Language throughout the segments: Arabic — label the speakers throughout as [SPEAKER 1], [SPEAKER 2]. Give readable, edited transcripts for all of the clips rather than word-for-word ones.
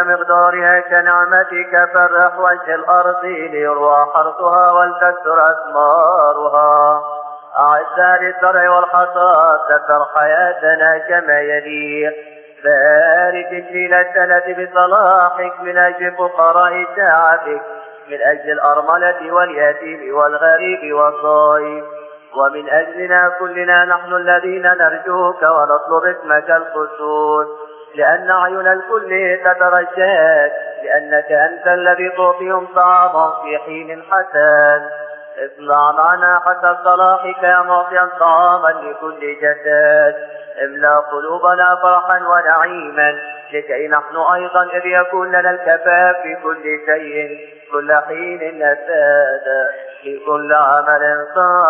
[SPEAKER 1] كمقدارها كنعمتك فرح وجه الأرض ليروى حرثها ولتكثر أثمارها. أعزها للزرع والحصاد تفر حياتنا كما يليق. بارك جيل السنة بصلاحك من أجل فقراء شعبك، من أجل الأرملة واليتيم والغريب والضعيف، ومن أجلنا كلنا نحن الذين نرجوك ونطلب اسمك القدوس، لأن أعين الكل تترجاك، لأنك أنت الذي تعطيهم طعاما في حين حسن. اصنع معنا حسب صلاحك يا معطيا طعاما لكل جسد. املأ قلوبنا فرحا ونعيما، لكي نحن أيضا إذ يكون لنا الكفاف في كل شيء كل حين نزداد في كل عمل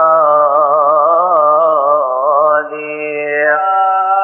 [SPEAKER 1] صالح.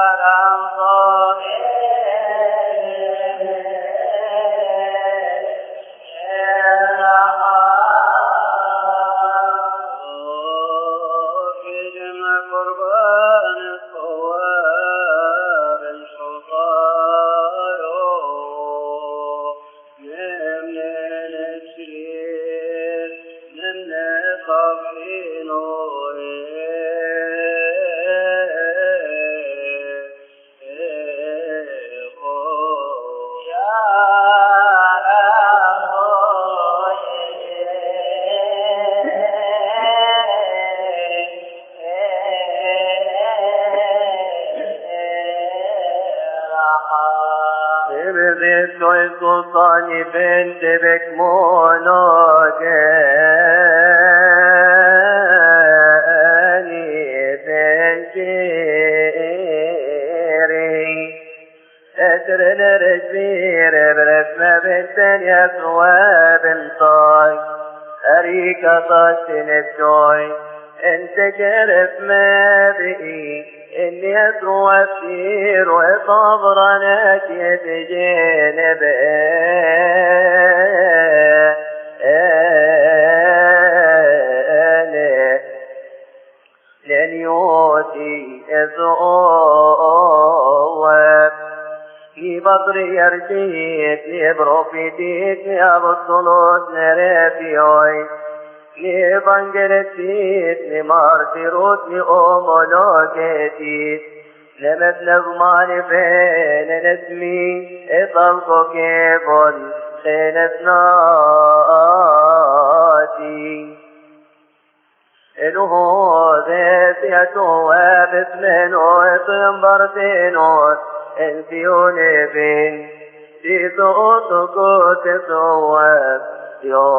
[SPEAKER 1] سلطاني بنت بك مونوجاني بنجيري اترن رجبير برسمة بنتن يسوى بنطاي أريك طاشن الجوي انت كرف ما بقي إني أسوى كثير وصبرناك يتجنب لن يوتي أزواب في بطري يرجيك يبرو في ديك يا بطلوت نرافيوي لبنجلتيت لمارتروت لأمولوكيتيت لمثل مالي بين نسمي اطلقو كيبل خينتناتي إنه ذات يتوى باسمنو يتنبرتينو انفيوني بين في صوتكو تسوى يا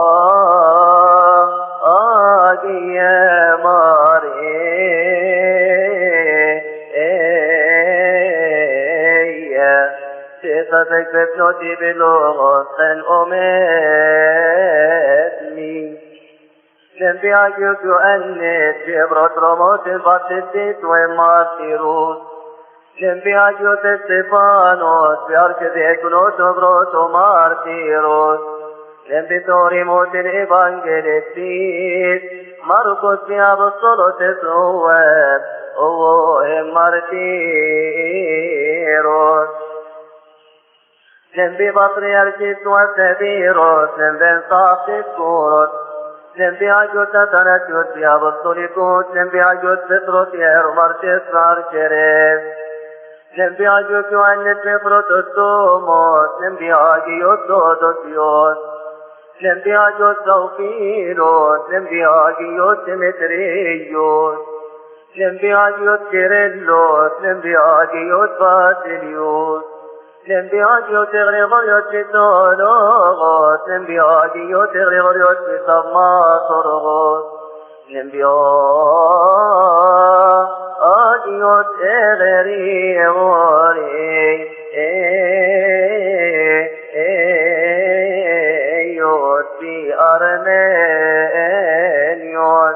[SPEAKER 1] ماريا ستتك بفنوتي بلغة الأمامي نبي عجوك أنت جبرت رموت بطلت ومارتيروس نبي عجوك استفانوس بأركض يكنوت وبروت ومارتيروس نبي موت الإيفانجيليستيس مرقس يا بالصلوة الثواب أوه مارتيروس نبي بطريركيس وسبيروس نبي صاحب كوروس نبي عجوت تنكيوس يا بالصليكوس نبي عجوت بطرس يا مرتس ماركريس نبي عجوت يوانس بطرس التوموس نبي عجيوت دودوسيوس نبي عجوت زوفيلوس نبي عجيوت ديمتريوس نبي عجوت كيرلوس نبي عجيوت باسيليوس نبي عجيوت غريغوريوس بيتولوغوس نبي عجيوت غريغوريوس بيتماطرغوس نبي عجيوت غريغوري في أرمانيوس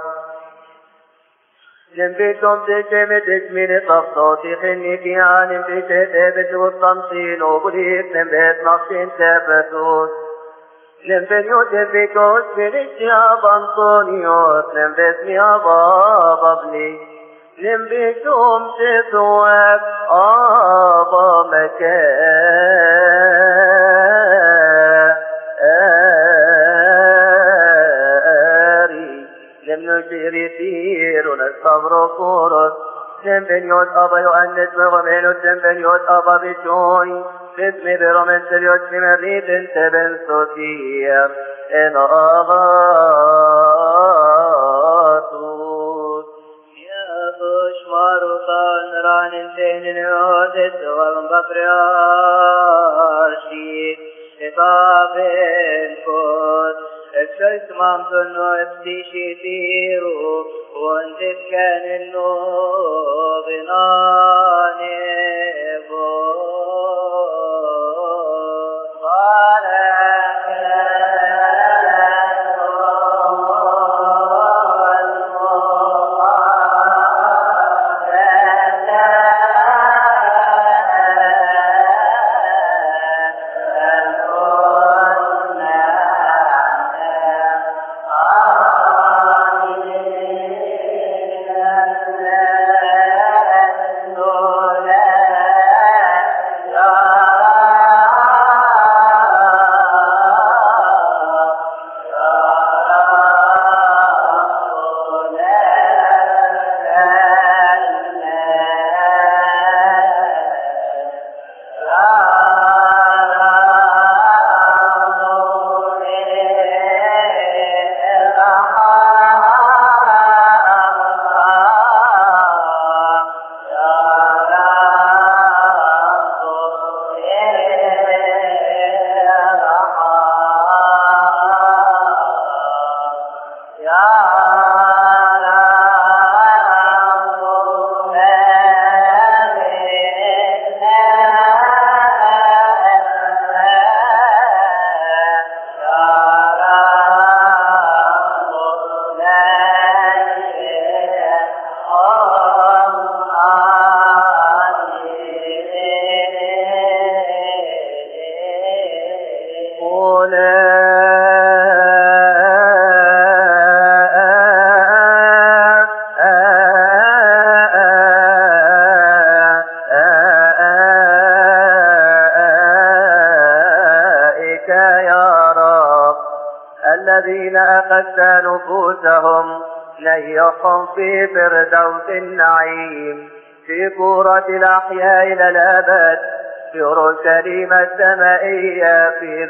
[SPEAKER 1] نبيكم تجمد اسمين تفضوتي خني في عالم في تتابت والطمسين وبريد نبيت نقصين تابتوس نبيكم تبيكوس بريشياب أنطونيوس نبيت ميابا بابلي نبيكم تتواب آبا مكان سير الصبر فورس تنبنيوت أبا يؤنس بغمين تنبنيوت أبا بشوي تسمي برمن سليوت سمريد تبن سوتير إن أغاطوت يا بوش ماروطان ران انتهن نعودت غلم بطرياشي إطابين كود اكشيت مامتنو افتيشي تيرو وانتت كان النوب ناني الذين أخذت نفوسهم نيحهم في فردوس النعيم في كورة الأحياء إلى الأبد في أورشليم السمائية في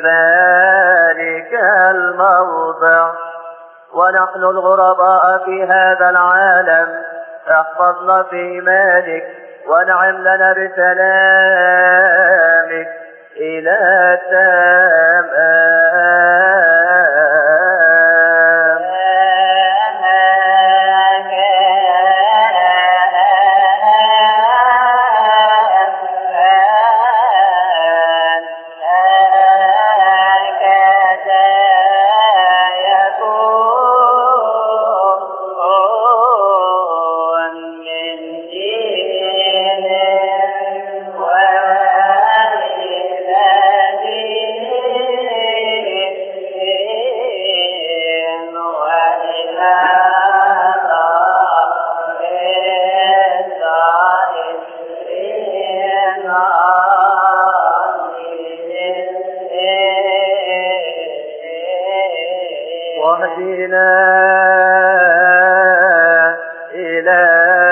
[SPEAKER 1] ذلك الموضع. ونحن الغرباء في هذا العالم احفظنا في إيمانك وانعم لنا بسلامك إلى التمام. واهدنا إلى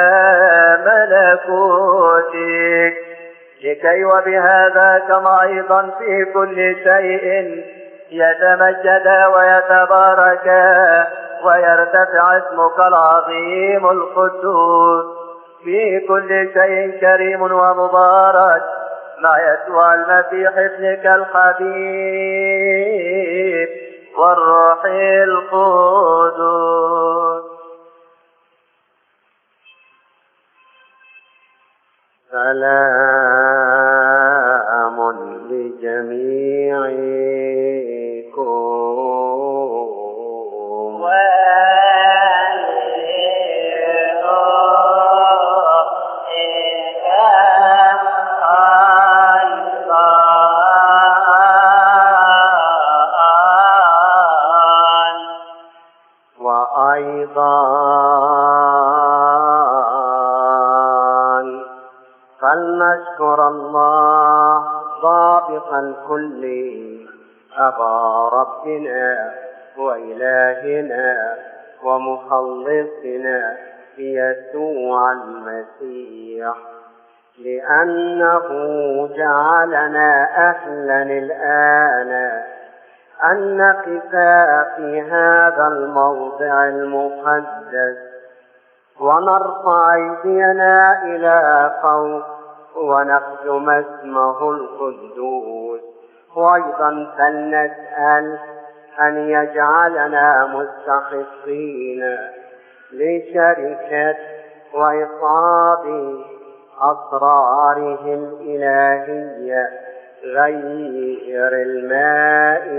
[SPEAKER 1] ملكوتك لكي وبهذا كما أيضا في كل شيء يتمجد ويتبارك ويرتفع اسمك العظيم القدوس في كل شيء كريم ومبارك مع يسوع المسيح ابنك الحبيب والروح القدس. سلام لجميعكم. فلنشكر الله ضابط الكل أبا ربنا وإلهنا
[SPEAKER 2] ومخلصنا يسوع المسيح، لأنه جعلنا أهلا الآن أن نقف في هذا الموضع المقدس ونرفع أيدينا إلى فوق ونخدم اسمه القدوس. وأيضا فلنسأل أن يجعلنا مستحقين لشركة وإصاب أسراره الإلهية غير الماء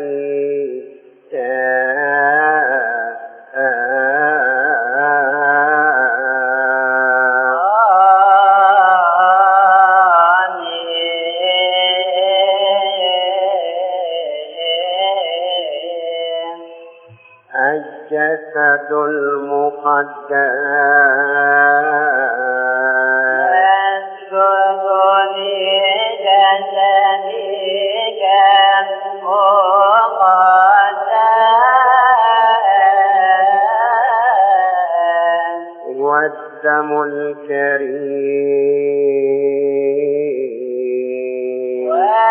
[SPEAKER 2] الجسد المقدس والدم الكريم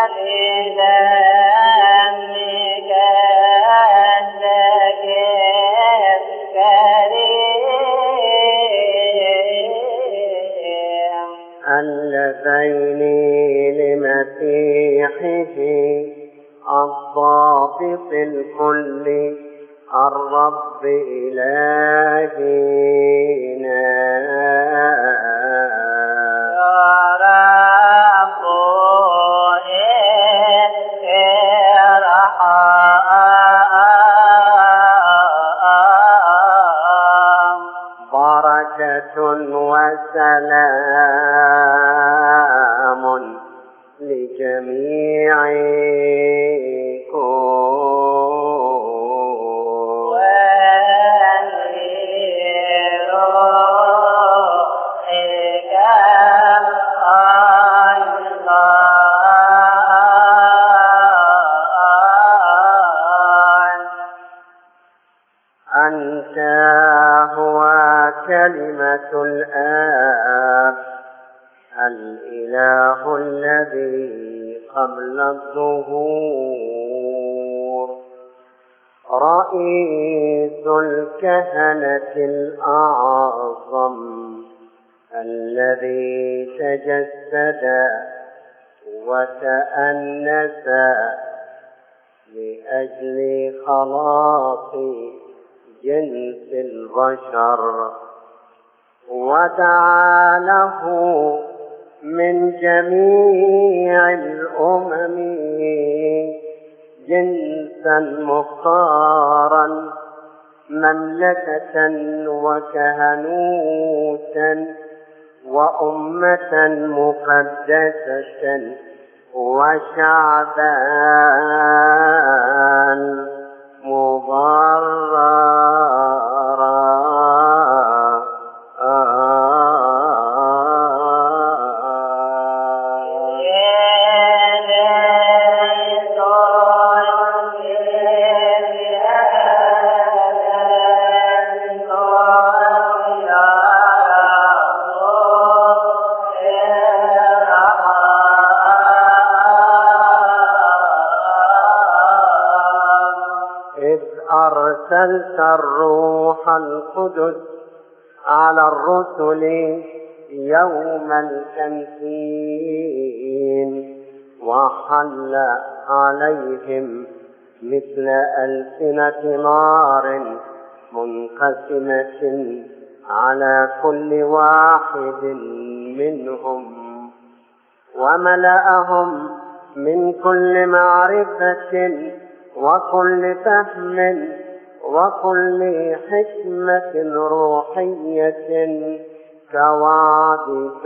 [SPEAKER 1] ولدمك
[SPEAKER 2] اللذين لمسيحه الضابط الكل الرب إلهنا بركة وسلام لجميعكم. أنت هو كلمة الآب الإله الذي قبل الظهور، رئيس الكهنة الأعظم الذي تجسد وتأنس لأجل خلاص جنس البشر، ودعا له من جميع الأمم جنسا مختارا، مملكة وكهنوتا وأمة مقدسة وشعبا مبررا. أرسلت الروح القدس على الرسل يوم الخمسين، وحل عليهم مثل ألسنة نار منقسمة على كل واحد منهم، وملأهم من كل معرفة وكل فهم وكل حكمة روحية كوعدك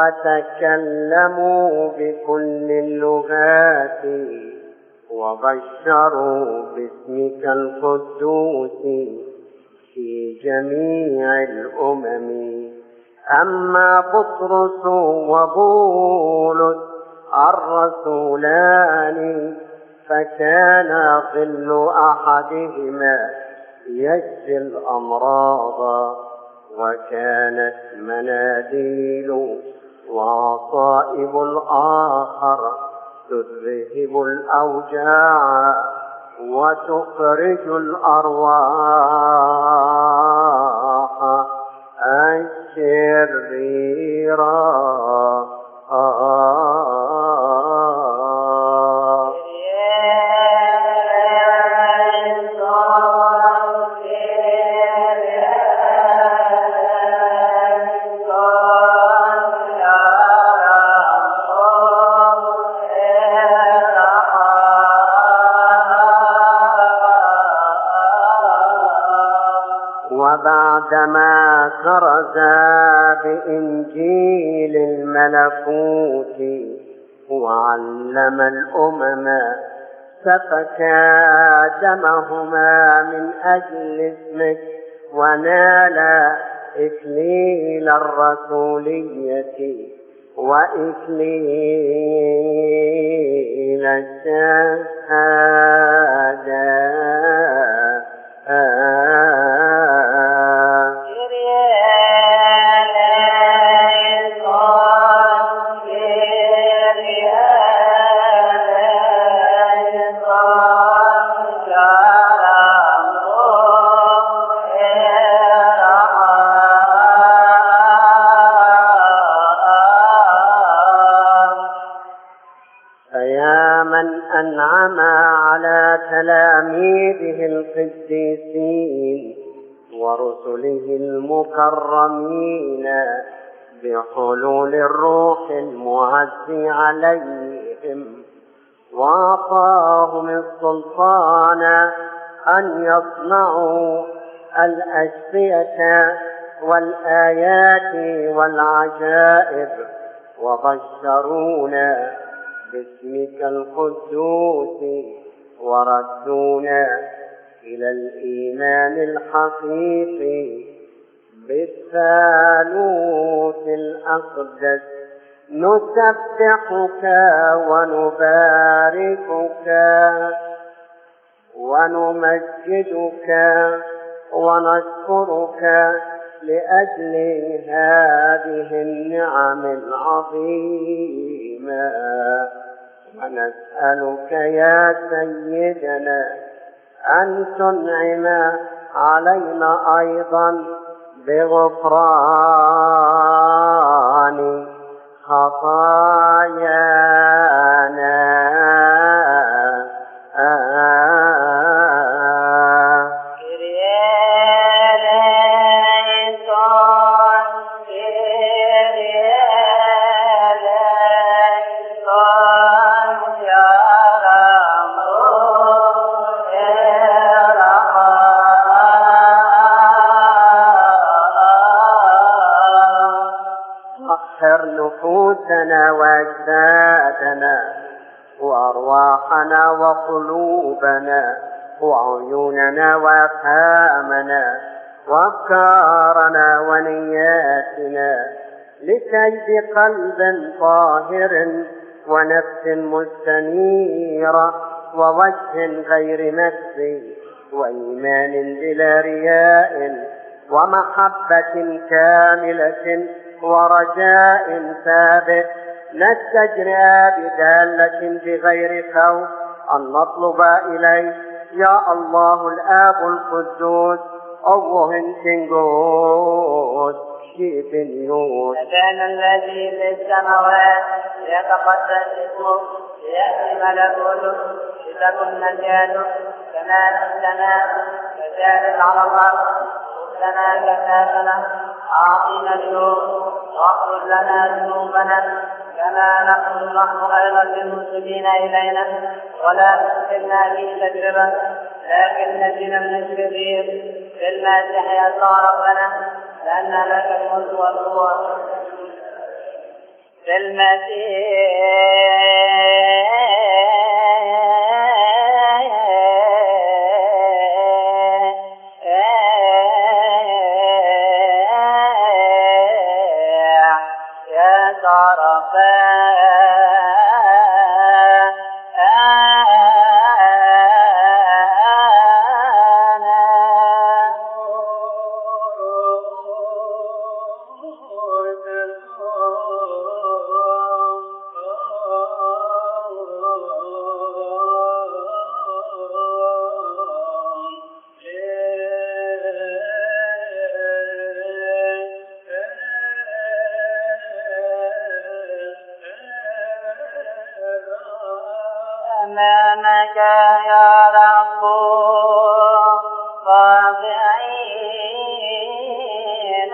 [SPEAKER 2] وتكلموا بكل اللغات وبشروا باسمك القدوس في جميع الأمم. أما بطرس وبولس الرسولان فكان ظل أحدهما يشفي الأمراض، وكانت مناديل وعصائب الآخر تذهب الأوجاع وتخرج الأرواح الشريرة. وبعدما كرز بإنجيل الملكوت وعلم الأمم سفك دمهما من أجل اسمك، ونال إكليل الرسولية وإكليل الشهادة. أنعم على تلاميذه القديسين ورسله المكرمين بحلول الروح المعز عليهم، وأعطاهم السلطان أن يصنعوا الأشفية والآيات والعجائب، وبشرونا باسمك القدوس وردونا إلى الإيمان الحقيقي بالثالوث الأقدس. نسبحك ونباركك ونمجدك ونشكرك لأجل هذه النعم العظيمة، ونسألك يا سيدنا أن تنعم علينا أيضا بغفران خطايانا. نفوسنا وأجسادنا وأرواحنا وقلوبنا وعيوننا وأفهامنا وأفكارنا ونياتنا لكي بقلب طاهر ونفس مستنيرة ووجه غير مخزي وإيمان بلا رياء ومحبة كاملة ورجاء ثابت نستجرى بدالة بغير خوف أن نطلب إليه يا الله الآب القدوس أوهن تنجوز شيبنيوز.
[SPEAKER 1] أبانا الذي في السماوات ليتقدس اسمك، ليأتي ملكوتك، لتكن مشيئتك كما في السماء كذلك على الأرض. لنا كفافنا أعطنا اليوم، واغفر لنا ذنوبنا كما نحن أيضا للمسلمين إلينا، ولا تدخلنا في تجربة لكن نجنا من الشرير. بالمسيح يسوع ربنا، لأن لك الملك والقوة. أمامك يا رب خاضعين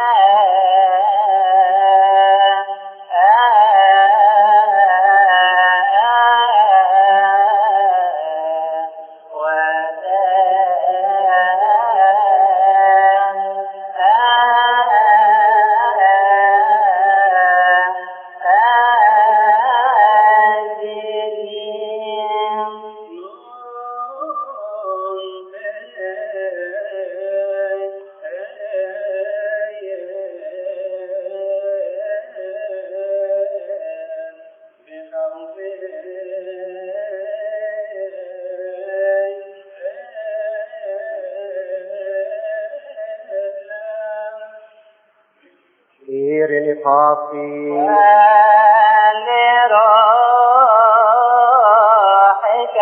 [SPEAKER 2] نفاقي
[SPEAKER 1] لروحك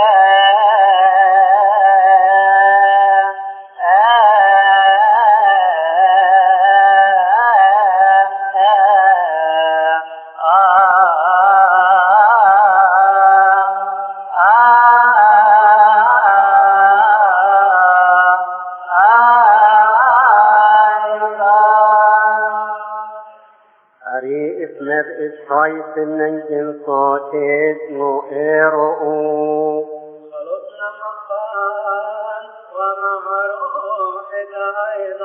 [SPEAKER 2] من صوتي مؤرؤ
[SPEAKER 1] خلصنا مقال ومع روحك أيضا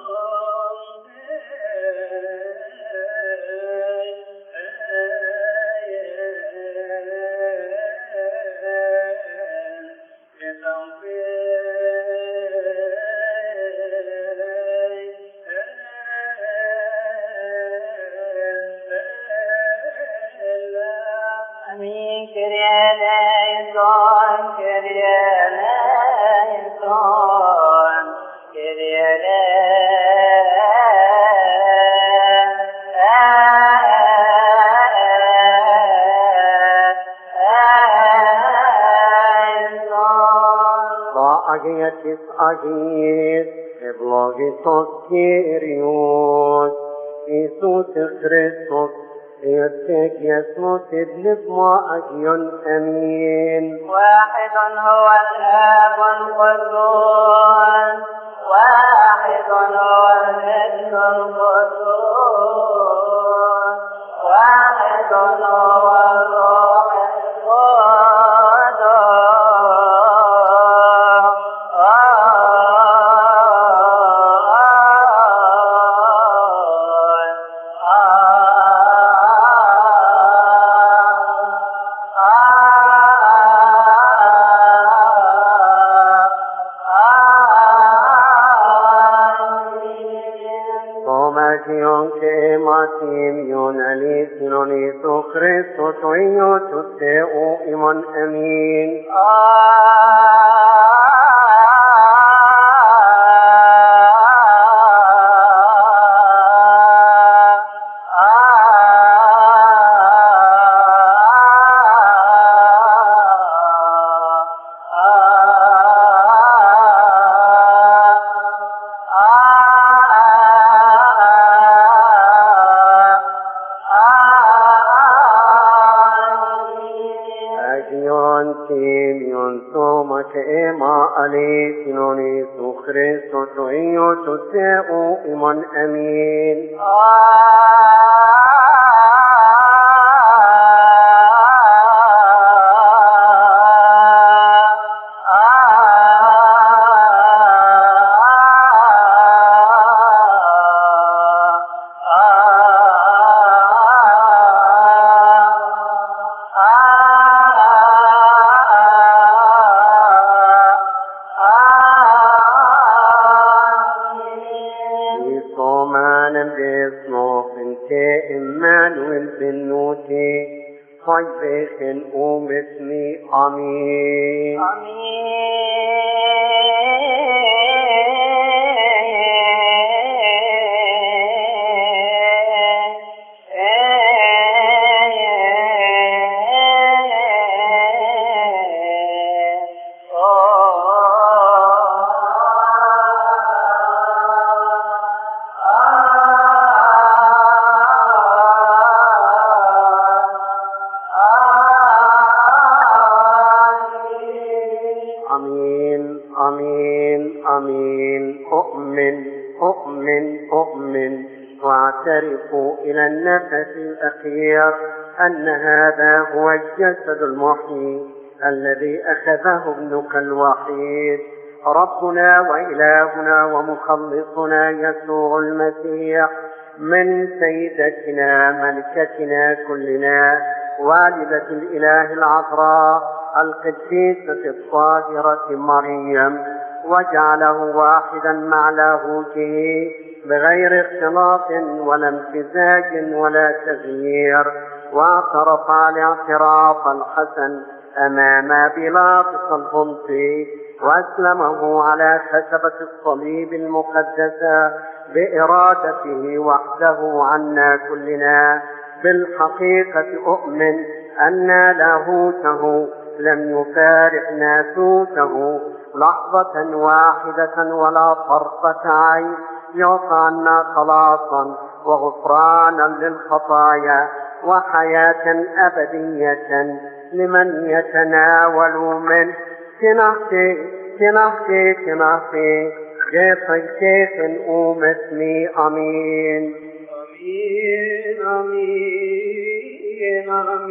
[SPEAKER 2] Agis, eblogis Kyrios, Iisus Christos, يسموت بنبما أجيون أمين.
[SPEAKER 1] واحد هو الآب القدوس، واحد هو الابن القدوس، واحد هو الروح
[SPEAKER 2] Christos o io tutte o imon amin. Christos o io tutte o imon amin. بالنوتي صيبخ أومثني آمين. أؤمن واعترف إلى النفس الأخير أن هذا هو الجسد المحيي الذي أخذه ابنك الوحيد ربنا وإلهنا ومخلصنا يسوع المسيح من سيدتنا ملكتنا كلنا والدة الإله العذراء القديسة الطاهرة مريم، وجعله واحدا مع لاهوته بغير اختلاط ولا امتزاج ولا تغيير، واعترف الاعتراف الحسن أمام بيلاطس البنطي وأسلمه على خشبة الصليب المقدسة بإرادته وحده عنا كلنا. بالحقيقة أؤمن أن لاهوته لم يفارق ناسوته لحظة واحدة ولا طرفة عين، يعطى عنا خلاصا وغفرانا للخطايا وحياة أبدية لمن يتناول منه. تنحكي جيخ أومثني آمين.
[SPEAKER 3] آمين آمين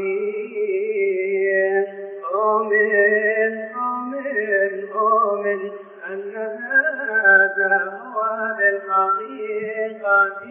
[SPEAKER 3] آمين آمين آمين آمين أن هذا هو بالحقيقة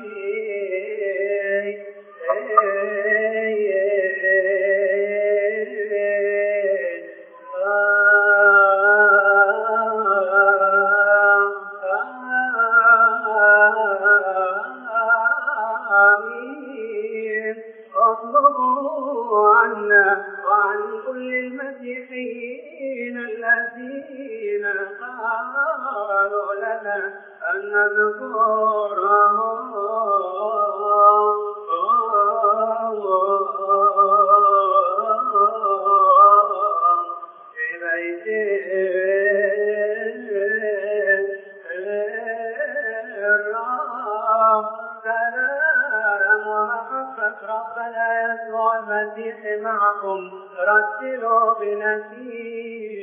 [SPEAKER 3] اطلبوا عنا وعن كل المسيحيين الذين قالوا لنا أن نذكرهم في بيت الرب. سلام ومحبة ربنا يسوع المسيح معكم. رتلوا بنشيد